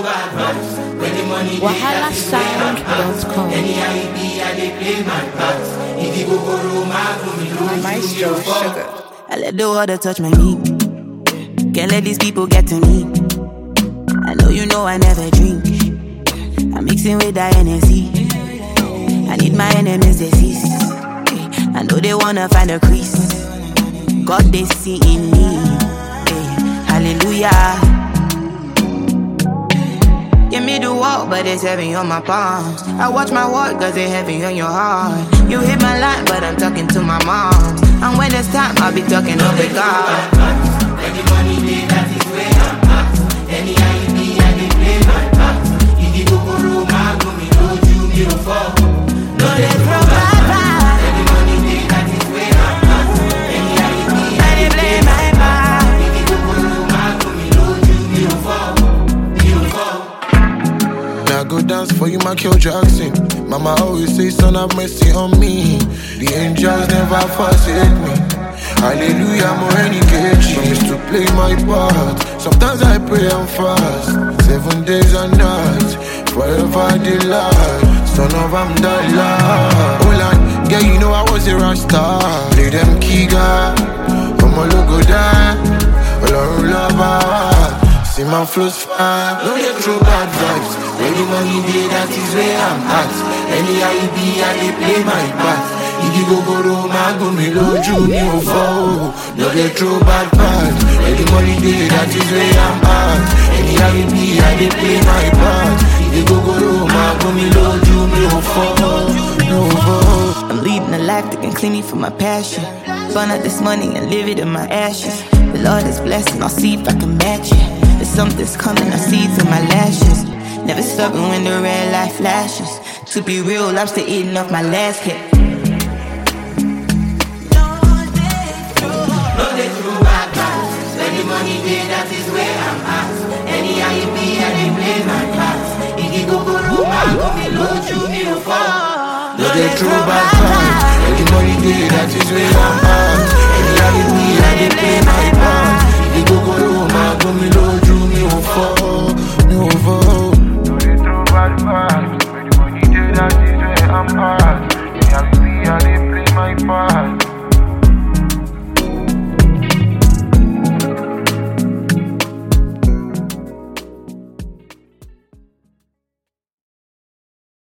bad vibes. When the money WahalaSound.com. Anyhow it be, I dey play my part. If you go room, I go me lose. Maestro Sugar. I let the water touch my knee. Can't let these people get to me. I know you know I never drink. I'm mixing with that Hennessy. I need my enemies deceased. I know they wanna find a crease. God they see in me. Hallelujah. Give me the walk, but it's heavy on my palms. I watch my walk, cause it's heavy on your heart. You hit my line, but I'm talking to my mom. And when it's time, I'll be talking over God. When the money day, that is where I'm at. Anyhow it be, I dey play my part. If you go room, I go me lose. You me no fall. No dey throw bad vibes. When the money day, that is where I'm at. Anyhow it be, I dey play my part. If you go room, I go me lose. You me no fall. You no fall. Now go dance for you, Michael Jackson. Mama always say, son, have mercy on me. The angels never forsake me. Hallelujah, more any cage. Promise to play my part. Sometimes I pray and fast. 7 days and nights, forever delight. Son of Amdallah. Hold on, yeah, you know I was a rasta. Play them Kiga, I'm a logo down. See my flows fine, no get through bad vibes. When the money day, that is where I'm at. Anyhow it be, I dey play my part. If you go room, I go me low, you me no fall. No get through bad vibes. When the money day, that is where I'm at. Anyhow it be, I dey play my part. If you go room, I go me low, you me no fall. No fall. I'm leading a life that can clean me from my passion. Burn out this money and live it in my ashes. The Lord is blessing, I'll see if I can match it. There's something's coming, I see it through my lashes. Never stopping when the red light flashes. To be real, I'm still eating off my last hit. No dey through bad vibes. When the money day, that is where I'm at. Anyhow it be, I dey play my part. If you go room, I go me low, you me no fall. No dey through bad vibes. When the money day, that is where I'm at.